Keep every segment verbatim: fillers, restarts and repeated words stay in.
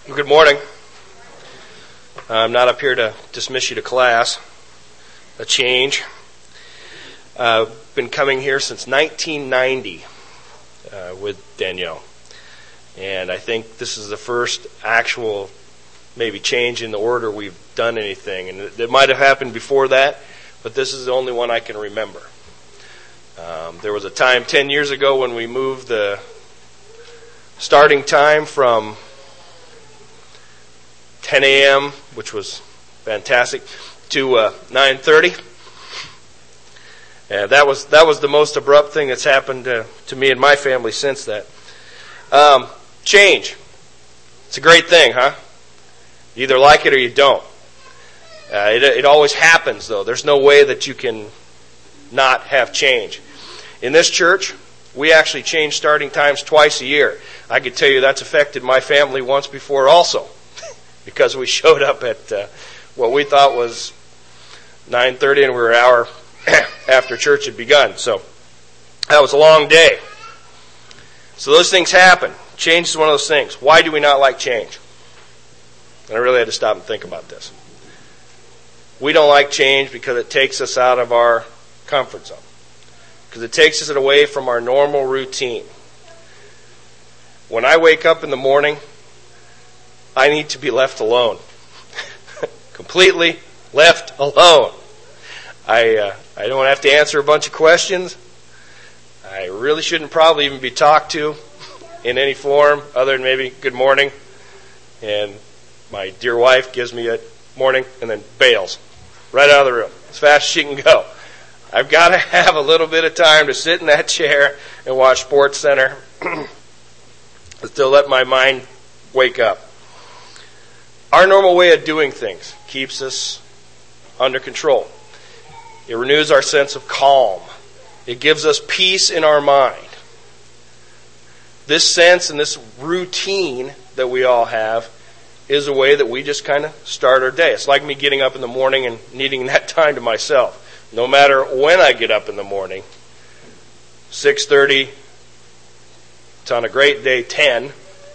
Good morning. I'm not up here to dismiss you to class. A change. I've uh, been coming here since nineteen ninety uh, with Danielle. And I think this is the first actual maybe change in the order we've done anything. And it, it might have happened before that, but this is the only one I can remember. Um, there was a time ten years ago when we moved the starting time from ten a.m., which was fantastic, to uh, nine thirty. And that was that was the most abrupt thing that's happened to, to me and my family since that. Um, change. It's a great thing, huh? You either like it or you don't. Uh, it, it always happens, though. There's no way that you can not have change. In this church, we actually change starting times twice a year. I could tell you that's affected my family once before also, because we showed up at uh, what we thought was nine thirty and we were an hour after church had begun. So that was a long day. So those things happen. Change is one of those things. Why do we not like change? And I really had to stop and think about this. We don't like change because it takes us out of our comfort zone. Because it takes us away from our normal routine. When I wake up in the morning, I need to be left alone. Completely left alone. I uh, I don't have to answer a bunch of questions. I really shouldn't probably even be talked to in any form other than maybe good morning. And my dear wife gives me a morning and then bails right out of the room as fast as she can go. I've got to have a little bit of time to sit in that chair and watch Sports Center to let my mind wake up. Our normal way of doing things keeps us under control. It renews our sense of calm. It gives us peace in our mind. This sense and this routine that we all have is a way that we just kind of start our day. It's like me getting up in the morning and needing that time to myself. No matter when I get up in the morning, six thirty, it's on a great day, ten,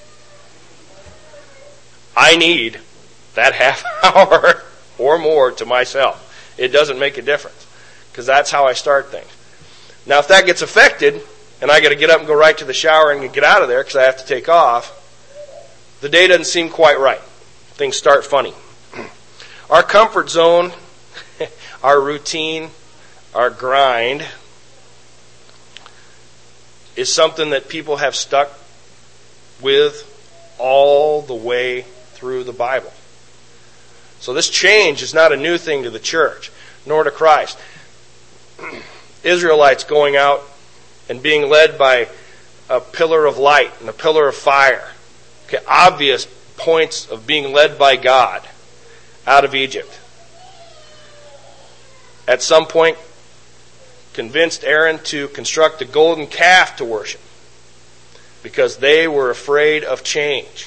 I need that half hour or more to myself. It doesn't make a difference because that's how I start things. Now, if that gets affected and I got to get up and go right to the shower and get out of there because I have to take off, the day doesn't seem quite right. Things start funny. Our comfort zone, our routine, our grind is something that people have stuck with all the way through the Bible. So this change is not a new thing to the church, nor to Christ. Israelites going out and being led by a pillar of light and a pillar of fire. Okay, obvious points of being led by God out of Egypt. At some point, convinced Aaron to construct a golden calf to worship because they were afraid of change.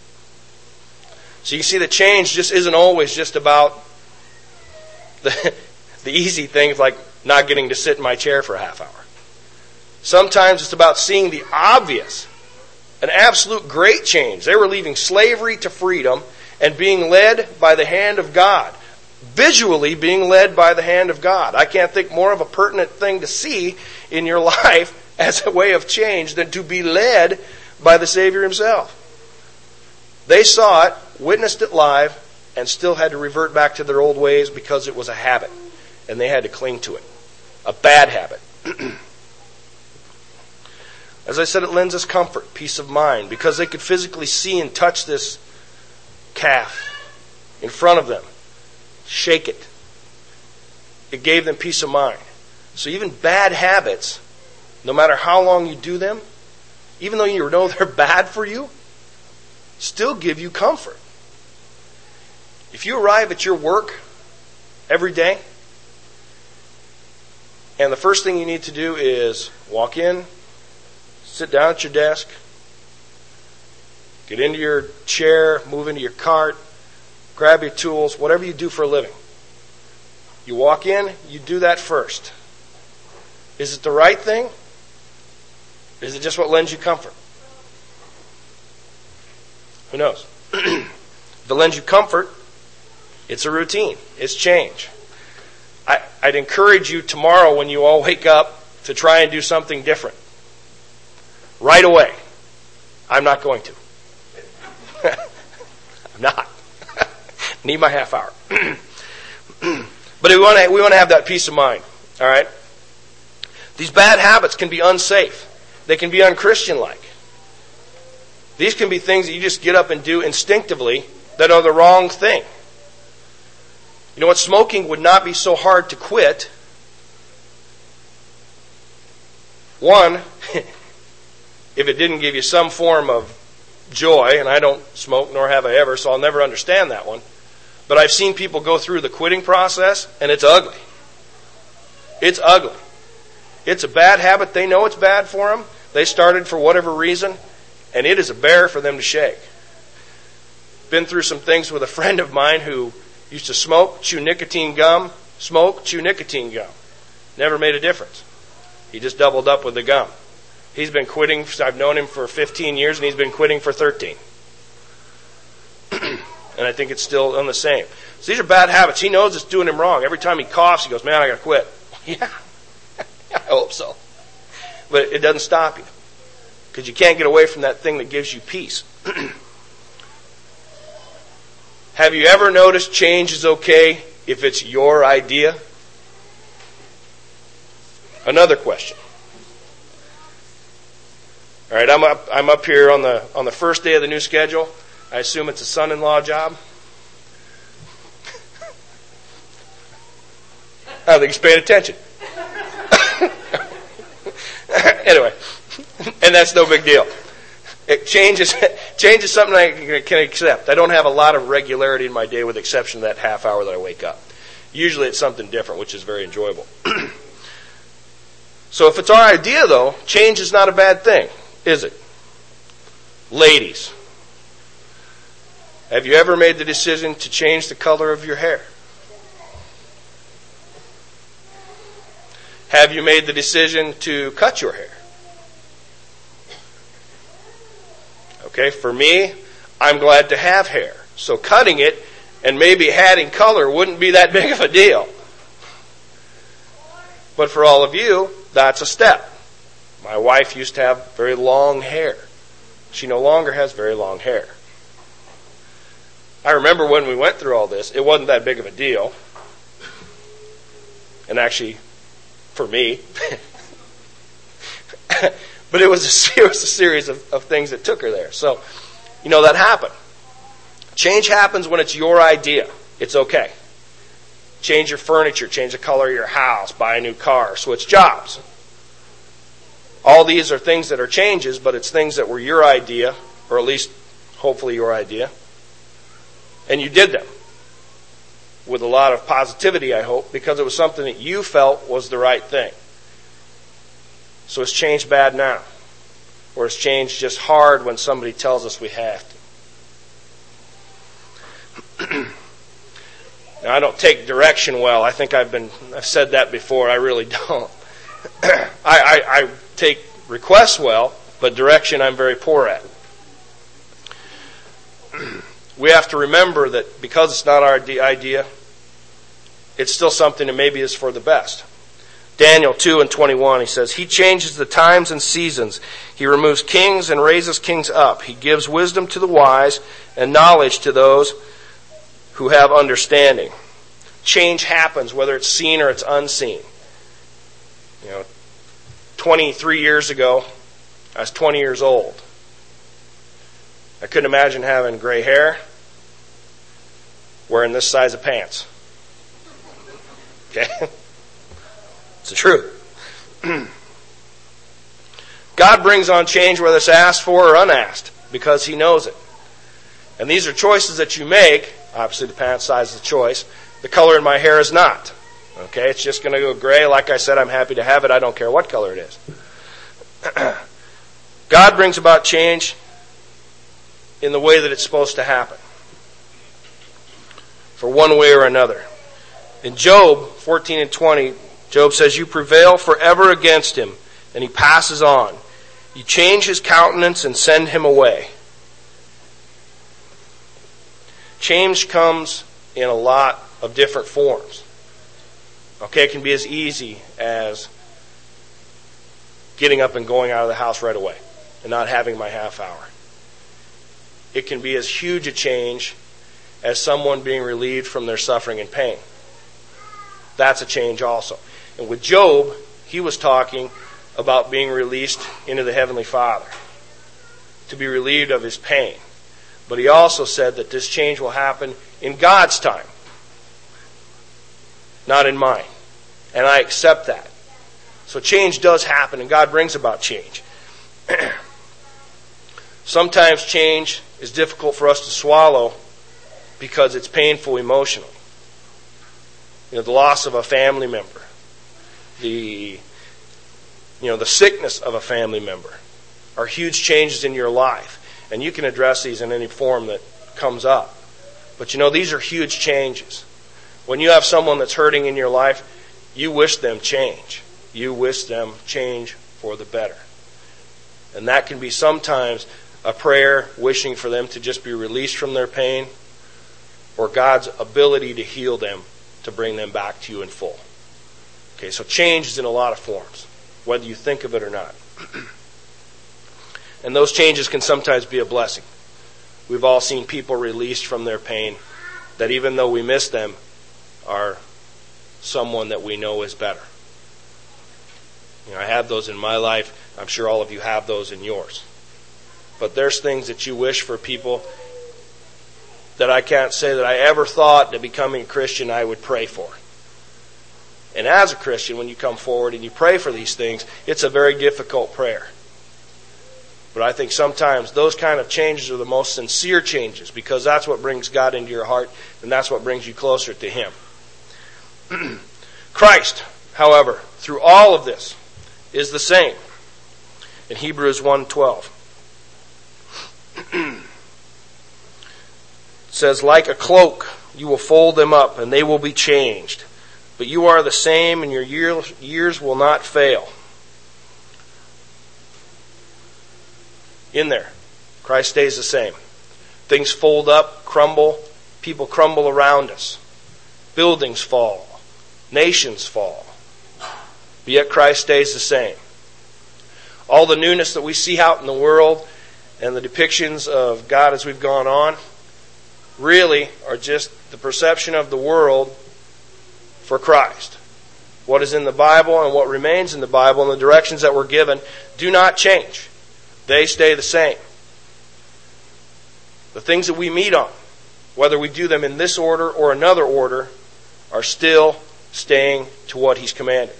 So you see, the change just isn't always just about the, the easy things like not getting to sit in my chair for a half hour. Sometimes it's about seeing the obvious, an absolute great change. They were leaving slavery to freedom and being led by the hand of God. Visually being led by the hand of God. I can't think more of a pertinent thing to see in your life as a way of change than to be led by the Savior himself. They saw it, witnessed it live, and still had to revert back to their old ways because it was a habit, and they had to cling to it. A bad habit. As I said, it lends us comfort, peace of mind, because they could physically see and touch this calf in front of them. Shake it. It gave them peace of mind. So even bad habits, no matter how long you do them, even though you know they're bad for you, still give you comfort. If you arrive at your work every day, and the first thing you need to do is walk in, sit down at your desk, get into your chair, move into your cart, grab your tools, whatever you do for a living. You walk in, you do that first. Is it the right thing? Is it just what lends you comfort? Who knows? If it lends you comfort, it's a routine. It's change. I, I'd encourage you tomorrow when you all wake up to try and do something different. Right away. I'm not going to. I'm not. Need my half hour. But we want to we want to have that peace of mind. All right? These bad habits can be unsafe. They can be unchristian-like. These can be things that you just get up and do instinctively that are the wrong thing. You know what? Smoking would not be so hard to quit. One, if it didn't give you some form of joy, and I don't smoke, nor have I ever, so I'll never understand that one. But I've seen people go through the quitting process, and it's ugly. It's ugly. It's a bad habit. They know it's bad for them. They started for whatever reason, and it is a bear for them to shake. Been through some things with a friend of mine who used to smoke, chew nicotine gum, smoke, chew nicotine gum. Never made a difference. He just doubled up with the gum. He's been quitting, I've known him for fifteen years, and he's been quitting for thirteen. And I think it's still on the same. So these are bad habits. He knows it's doing him wrong. Every time he coughs, he goes, man, I got to quit. Yeah, I hope so. But it doesn't stop you. Because you can't get away from that thing that gives you peace. Have you ever noticed change is okay if it's your idea? Another question. All right, I'm up. I'm up here on the on the first day of the new schedule. I assume it's a son-in-law job. I don't think he's paying attention. Anyway, and that's no big deal. It changes. Change is something I can accept. I don't have a lot of regularity in my day, with the exception of that half hour that I wake up. Usually, it's something different, which is very enjoyable. So, if it's our idea, though, change is not a bad thing, is it? Ladies, have you ever made the decision to change the color of your hair? Have you made the decision to cut your hair? Okay, for me, I'm glad to have hair. So cutting it and maybe adding color wouldn't be that big of a deal. But for all of you, that's a step. My wife used to have very long hair. She no longer has very long hair. I remember when we went through all this, it wasn't that big of a deal. And actually, for me. But it was, a, it was a series of, of things that took her there. So, you know, that happened. Change happens when it's your idea. It's okay. Change your furniture, change the color of your house, buy a new car, switch jobs. All these are things that are changes, but it's things that were your idea, or at least hopefully your idea. And you did them with a lot of positivity, I hope, because it was something that you felt was the right thing. So is change bad now? Or is change just hard when somebody tells us we have to? Now, I don't take direction well. I think I've been I've said that before. I really don't. I, I, I take requests well, but direction I'm very poor at. We have to remember that because it's not our idea, it's still something that maybe is for the best. Daniel two and twenty-one, he says, He changes the times and seasons. He removes kings and raises kings up. He gives wisdom to the wise and knowledge to those who have understanding. Change happens, whether it's seen or it's unseen. You know, twenty-three years ago, I was twenty years old. I couldn't imagine having gray hair, wearing this size of pants. Okay? It's the truth. God brings on change whether it's asked for or unasked, because He knows it. And these are choices that you make. Obviously, the pant size is a choice. The color in my hair is not. Okay, it's just going to go gray. Like I said, I'm happy to have it. I don't care what color it is. God brings about change in the way that it's supposed to happen, for one way or another. In Job fourteen and twenty, Job says, You prevail forever against him, and he passes on. You change his countenance and send him away. change comes in a lot of different forms. Okay, it can be as easy as getting up and going out of the house right away and not having my half hour. It can be as huge a change as someone being relieved from their suffering and pain. That's a change also. And with Job, he was talking about being released into the Heavenly Father, to be relieved of his pain. But he also said that this change will happen in God's time, not in mine. And I accept that. So change does happen, and God brings about change. Sometimes change is difficult for us to swallow because it's painful emotionally. You know, the loss of a family member, the you know, the sickness of a family member are huge changes in your life. And you can address these in any form that comes up. But you know, these are huge changes. When you have someone that's hurting in your life, you wish them change. You wish them change for the better. And that can be sometimes a prayer wishing for them to just be released from their pain, or God's ability to heal them to bring them back to you in full. Okay, so change is in a lot of forms, whether you think of it or not. And those changes can sometimes be a blessing. We've all seen people released from their pain that even though we miss them, are someone that we know is better. You know, I have those in my life. I'm sure all of you have those in yours. But there's things that you wish for people that I can't say that I ever thought that becoming a Christian I would pray for. And as a Christian, when you come forward and you pray for these things, it's a very difficult prayer. But I think sometimes those kind of changes are the most sincere changes, because that's what brings God into your heart, and that's what brings you closer to Him. Christ, however, through all of this, is the same. In Hebrews one twelve, it says, like a cloak, you will fold them up, and they will be changed. But you are the same, and your year, years will not fail. In there, Christ stays the same. Things fold up, crumble, people crumble around us. Buildings fall. Nations fall. But yet Christ stays the same. All the newness that we see out in the world and the depictions of God as we've gone on really are just the perception of the world for Christ. What is in the Bible and what remains in the Bible and the directions that we're given do not change. They stay the same. The things that we meet on, whether we do them in this order or another order, are still staying to what He's commanded.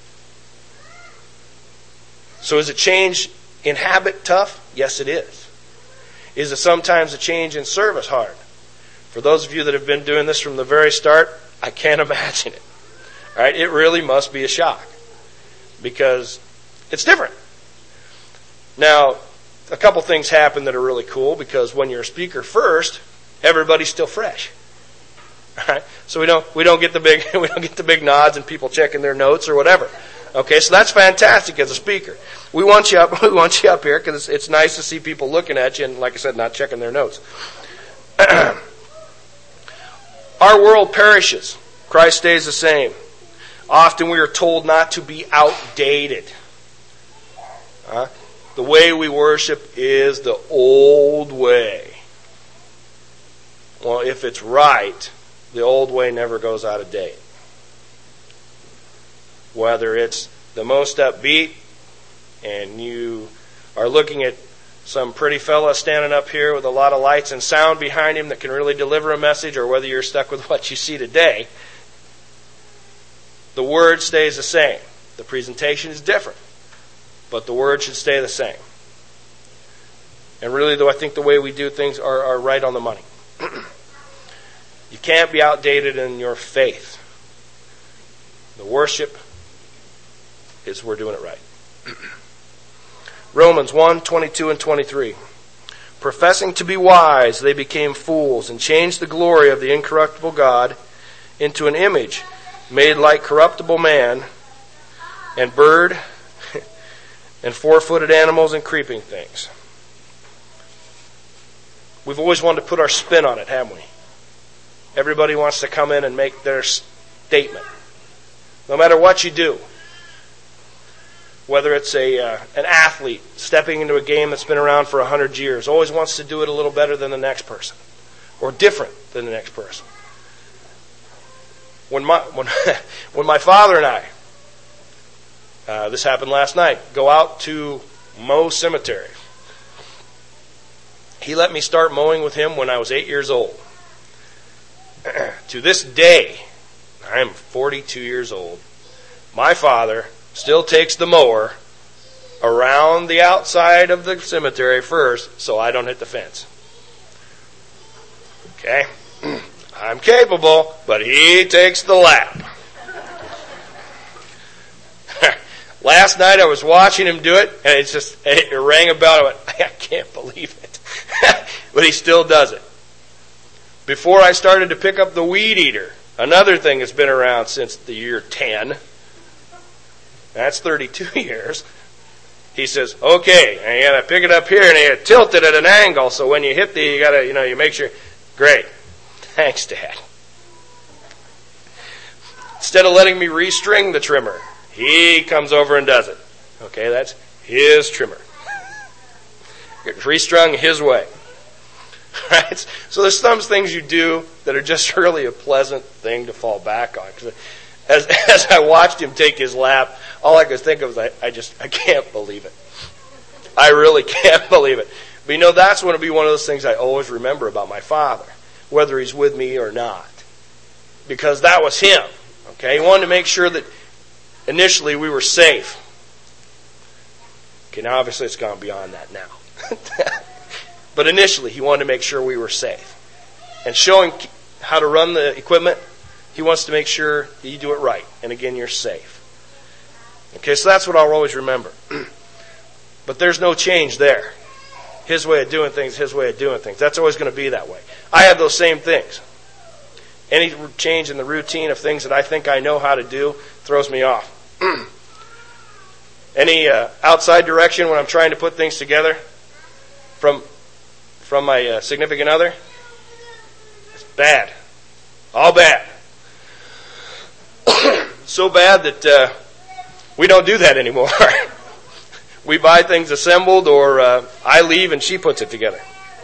So is a change in habit tough? Yes, it is. Is it sometimes a change in service hard? For those of you that have been doing this from the very start, I can't imagine it. All right? It really must be a shock, because it's different. Now, a couple things happen that are really cool, because when you're a speaker first, everybody's still fresh. Right? So we don't we don't get the big we don't get the big nods and people checking their notes or whatever. Okay, so that's fantastic as a speaker. We want you up we want you up here because it's, it's nice to see people looking at you and, like I said, not checking their notes. Our world perishes. Christ stays the same. Often we are told not to be outdated. Huh? The way we worship is the old way. Well, if it's right, the old way never goes out of date. Whether it's the most upbeat and you are looking at some pretty fella standing up here with a lot of lights and sound behind him that can really deliver a message, or whether you're stuck with what you see today, the word stays the same. The presentation is different, but the word should stay the same. And really, though, I think the way we do things are, are right on the money. You can't be outdated in your faith. The worship is we're doing it right. Romans one, twenty-two and twenty-three. Professing to be wise, they became fools and changed the glory of the incorruptible God into an image made like corruptible man and bird and four-footed animals and creeping things. We've always wanted to put our spin on it, haven't we? everybody wants to come in and make their statement. No matter what you do, whether it's a uh, an athlete stepping into a game that's been around for a hundred years, always wants to do it a little better than the next person, or different than the next person. When my when when my father and I, uh, this happened last night, go out to mow cemetery. He let me start mowing with him when I was eight years old. To this day, I am forty-two years old. My father still takes the mower around the outside of the cemetery first so I don't hit the fence. Okay? I'm capable, but he takes the lap. Last night I was watching him do it, and it's just, it rang a bell. I went, I can't believe it. But he still does it. Before I started to pick up the weed eater, another thing that's been around since the year ten, that's thirty-two years. He says, okay, and you gotta pick it up here and you gotta tilt it at an angle, so when you hit the, you gotta, you know, you make sure. Great. Thanks, Dad. Instead of letting me restring the trimmer, he comes over and does it. Okay, that's his trimmer. It's restrung his way. Right? So there's some things you do that are just really a pleasant thing to fall back on. As as I watched him take his lap, all I could think of was, I, I just, I can't believe it. I really can't believe it. But you know, that's going to be one of those things I always remember about my father, whether he's with me or not. Because that was him. Okay, he wanted to make sure that initially we were safe. Okay, now obviously it's gone beyond that now. But initially he wanted to make sure we were safe. And showing how to run the equipment, he wants to make sure that you do it right. And again, you're safe. Okay, so that's what I'll always remember. But there's no change there. His way of doing things, his way of doing things. That's always going to be that way. I have those same things. Any change in the routine of things that I think I know how to do throws me off. Any uh, outside direction when I'm trying to put things together from from my uh, significant other, it's bad. All bad. So bad that uh, we don't do that anymore. We buy things assembled, or uh, I leave and she puts it together.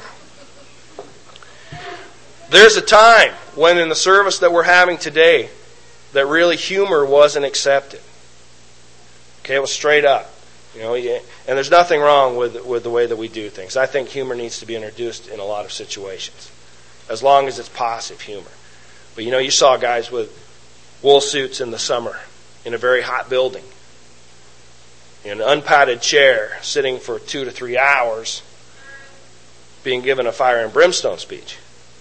There's a time when in the service that we're having today that really humor wasn't accepted. Okay, it was straight up. You know, and there's nothing wrong with with the way that we do things. I think humor needs to be introduced in a lot of situations, as long as it's positive humor. But you know, you saw guys with wool suits in the summer in a very hot building, in an unpadded chair, sitting for two to three hours, being given a fire and brimstone speech.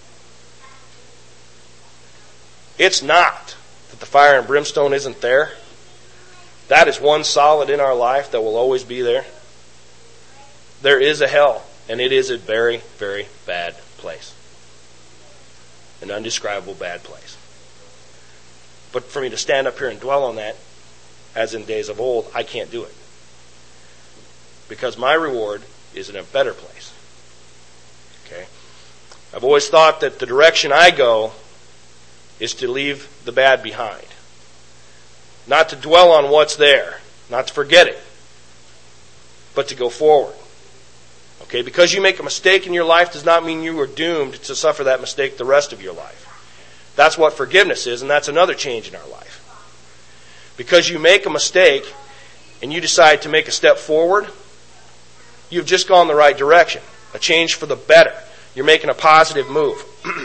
It's not that the fire and brimstone isn't there. That is one solid in our life that will always be there. There is a hell, and it is a very, very bad place. An undescribable bad place. But for me to stand up here and dwell on that, as in days of old, I can't do it. Because my reward is in a better place. Okay? I've always thought that the direction I go is to leave the bad behind. Not to dwell on what's there. Not to forget it. But to go forward. Okay? Because you make a mistake in your life does not mean you are doomed to suffer that mistake the rest of your life. That's what forgiveness is, and that's another change in our life. Because you make a mistake and you decide to make a step forward, you've just gone the right direction. A change for the better. You're making a positive move.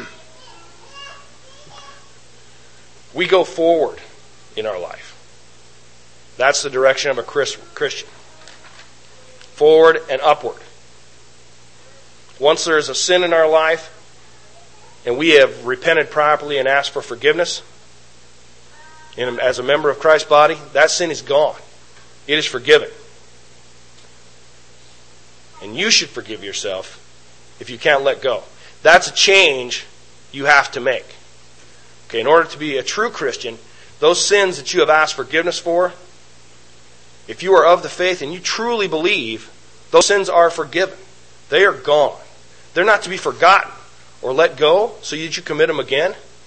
We go forward in our life. That's the direction of a Christian. Forward and upward. Once there is a sin in our life, and we have repented properly and asked for forgiveness, and as a member of Christ's body, that sin is gone. It is forgiven. And you should forgive yourself if you can't let go. That's a change you have to make. Okay, in order to be a true Christian, those sins that you have asked forgiveness for, if you are of the faith and you truly believe, those sins are forgiven. They are gone. They're not to be forgotten or let go so that you commit them again.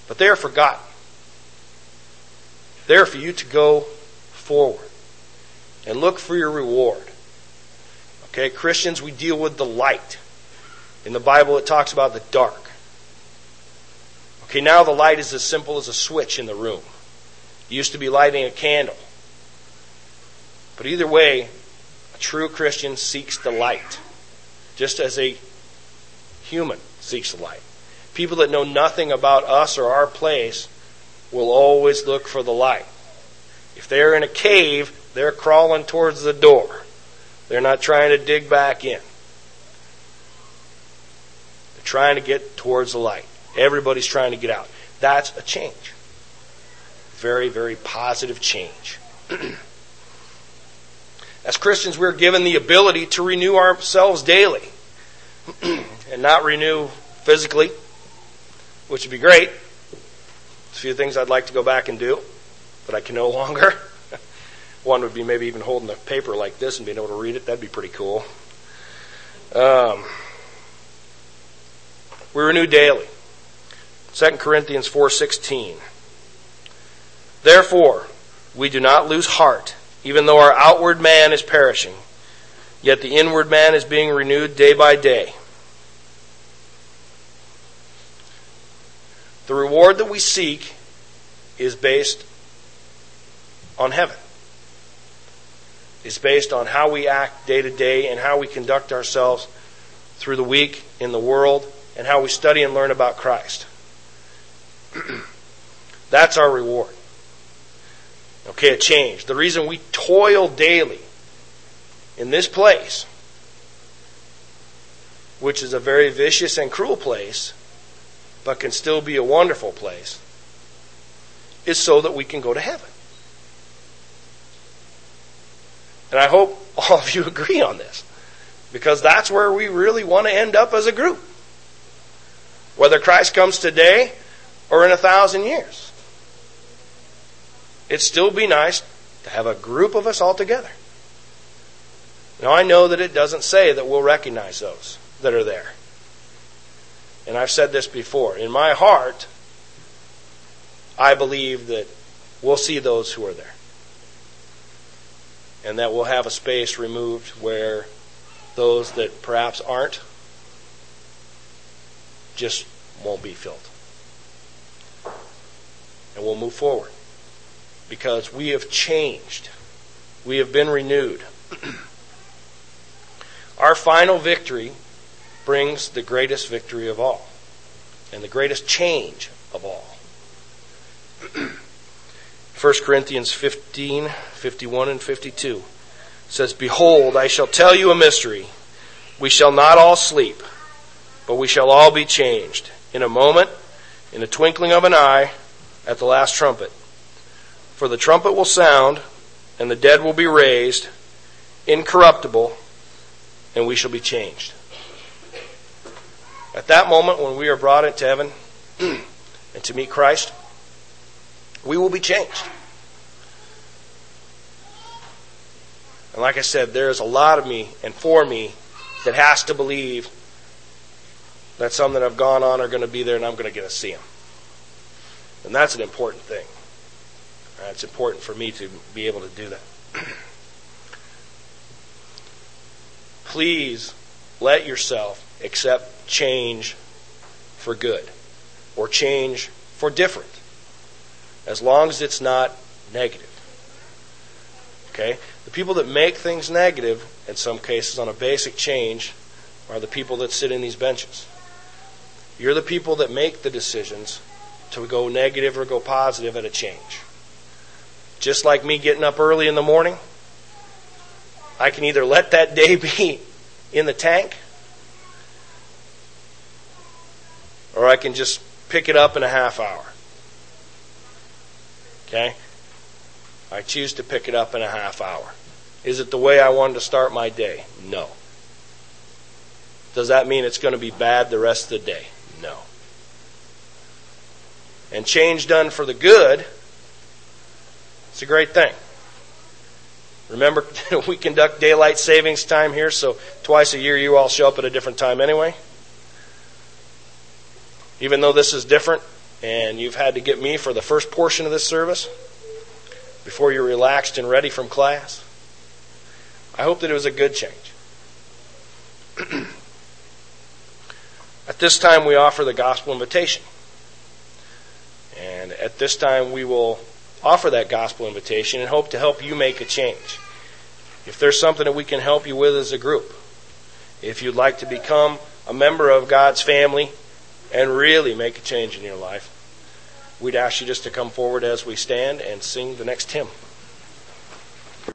But they are forgotten. They are for you to go forward and look for your reward. Okay, Christians, we deal with the light. In the Bible, it talks about the dark. Okay, now the light is as simple as a switch in the room. It used to be lighting a candle. But either way, a true Christian seeks the light, just as a human seeks the light. People that know nothing about us or our place will always look for the light. If they're in a cave, they're crawling towards the door. They're not trying to dig back in. They're trying to get towards the light. Everybody's trying to get out. That's a change. Very, very positive change. As Christians, we're given the ability to renew ourselves daily. And not renew physically, which would be great. There's a few things I'd like to go back and do, but I can no longer. One would be maybe even holding the paper like this and being able to read it. That'd be pretty cool. Um, we renew daily. Second Corinthians four sixteen. Therefore, we do not lose heart, even though our outward man is perishing, yet the inward man is being renewed day by day. The reward that we seek is based on heaven. It's based on how we act day to day and how we conduct ourselves through the week in the world and how we study and learn about Christ. That's our reward. Okay, a change. The reason we toil daily in this place, which is a very vicious and cruel place, but can still be a wonderful place, is so that we can go to heaven. And I hope all of you agree on this, because that's where we really want to end up as a group. Whether Christ comes today or in a thousand years. It'd still be nice to have a group of us all together. Now I know that it doesn't say that we'll recognize those that are there. And I've said this before. In my heart, I believe that we'll see those who are there. And that we'll have a space removed where those that perhaps aren't just won't be filled. And we'll move forward. Because we have changed. We have been renewed. Our final victory brings the greatest victory of all. And the greatest change of all. First Corinthians fifteen, fifty-one and fifty-two says, Behold, I shall tell you a mystery. We shall not all sleep, but we shall all be changed. In a moment, in a twinkling of an eye, at the last trumpet. For the trumpet will sound, and the dead will be raised, incorruptible, and we shall be changed. At that moment, when we are brought into heaven and to meet Christ, we will be changed. And like I said, there's a lot of me and for me that has to believe that some that have gone on are going to be there and I'm going to get to see them. And that's an important thing. It's important for me to be able to do that. Please let yourself accept change for good or change for different, as long as it's not negative. Okay? The people that make things negative, in some cases on a basic change, are the people that sit in these benches. You're the people that make the decisions to go negative or go positive at a change. Just like me getting up early in the morning, I can either let that day be in the tank, or I can just pick it up in a half hour. Okay? I choose to pick it up in a half hour. Is it the way I wanted to start my day? No. Does that mean it's going to be bad the rest of the day? No. And change done for the good, it's a great thing. Remember, we conduct daylight savings time here, so twice a year you all show up at a different time anyway. Even though this is different, and you've had to get me for the first portion of this service before you're relaxed and ready from class, I hope that it was a good change. At this time, we offer the gospel invitation. And at this time, we will offer that gospel invitation and hope to help you make a change. If there's something that we can help you with as a group, if you'd like to become a member of God's family and really make a change in your life, we'd ask you just to come forward as we stand and sing the next hymn.